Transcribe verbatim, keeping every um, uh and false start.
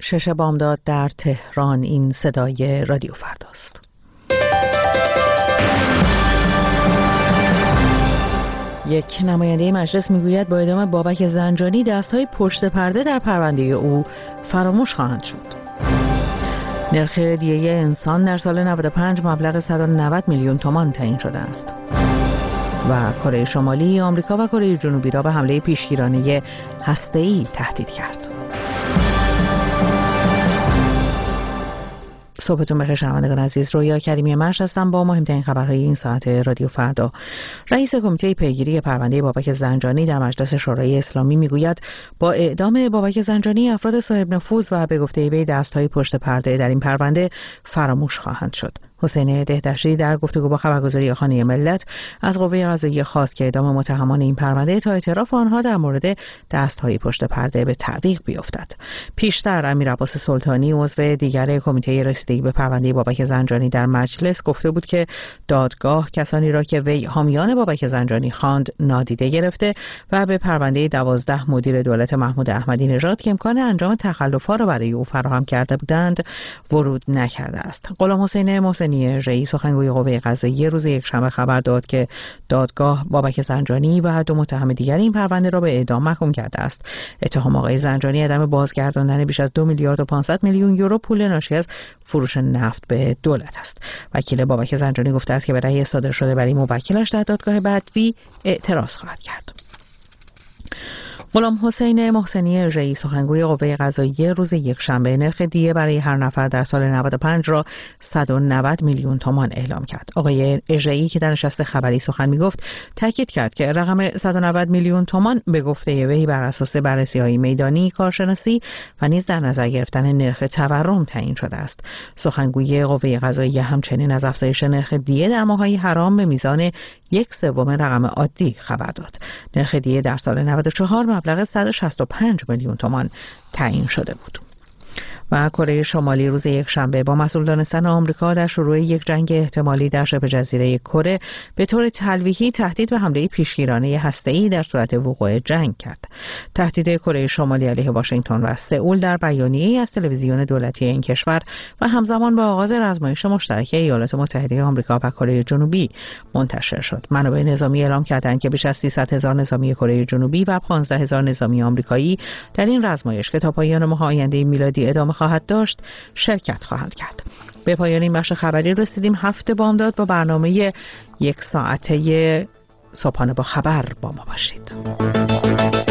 شش بامداد در تهران. این صدای رادیو فرداست. یک نماینده مجلس میگوید با اعدام بابک زنجانی دست‌های پشت پرده در پرونده او فراموش خواهند شد. نرخ دیه انسان در سال نود و پنج مبلغ صد و نود میلیون تومان تعیین شده است. و کره شمالی آمریکا و کره جنوبی را به حمله پیشگیرانه هسته‌ای تهدید کرد. صبحتون بخیر شنوندگان عزیز. رویا کریمی مرش هستم با مهمترین خبرهای این ساعت رادیو فردا. رئیس کمیته پیگیری پرونده بابک زنجانی در مجلس شورای اسلامی میگوید با اعدام بابک زنجانی افراد صاحب نفوذ و به گفته وی دست‌های پشت پرده در این پرونده فراموش خواهند شد. حسین دهدشتی در گفتگو با خبرگزاری خانه ملت از قوه قضاییه خواست که اعدام متهمان این پرونده تا اعتراف آنها در مورد دست‌های پشت پرده به تعویق بیفتد. پیشتر امیر عباس سلطانی عضو دیگر کمیته رسیدگی به پرونده بابک زنجانی در مجلس گفته بود که دادگاه کسانی را که وی حامیان بابک زنجانی خواند نادیده گرفته و به پرونده دوازده مدیر دولت محمود احمدی نژاد که امکان انجام تخلف‌ها را برای او فراهم کرده بودند ورود نکرده است. غلام حسین محسنی رئیس سخنگوی قوه قضاییه روز یکشنبه خبر داد که دادگاه بابک زنجانی و دو متهم دیگر این پرونده را به اعدام محکوم کرده است. اتهام آقای زنجانی عدم بازگرداندن بیش از دو میلیارد و پانصد میلیون یورو پول ناشی از فروش نفت به دولت است. وکیل بابک زنجانی گفته است که به رأی صادر شده برای موکلش در دادگاه بدوی اعتراض خواهد کرد. غلام حسین محسنی رئیس سخنگوی قوه قضاییه روز یکشنبه نرخ دیه برای هر نفر در سال نود و پنج را صد و نود میلیون تومان اعلام کرد. آقای اژه‌ای که در نشست خبری سخن میگفت تاکید کرد که رقم صد و نود میلیون تومان به گفته وی بر اساس بررسی‌های میدانی، کارشناسی و نیز در نظر گرفتن نرخ تورم تعیین شده است. سخنگوی قوه قضاییه همچنین از افزایش نرخ دیه در ماه‌های حرام به میزان یک سوم رقم عادی خبر داد. نرخ دیه در سال نود و چهار مبلغ صد و شصت و پنج میلیون تومان تعیین شده بود. و کره شمالی روز یکشنبه با مسئول دانستن آمریکا در شروع یک جنگ احتمالی در شبه جزیره کره به طور تلویحی تهدید به حمله پیشگیرانه هسته‌ای در صورت وقوع جنگ کرد. تهدید کره شمالی علیه واشنگتن و سئول در بیانیه‌ای از تلویزیون دولتی این کشور و همزمان با آغاز آزمایش مشترک ایالات متحده آمریکا و کره جنوبی منتشر شد. منابع نظامی اعلام کردند که بیش از سیصد هزار نظامی کره جنوبی و پانزده هزار نظامی آمریکایی در این آزمایش که تا پایان ماه آینده میلادی ادامه خواهد داشت شرکت خواهند کرد. به پایان این بخش خبری رسیدیم. هفته بامداد با برنامه یک ساعته صبحانه با خبر با ما باشید.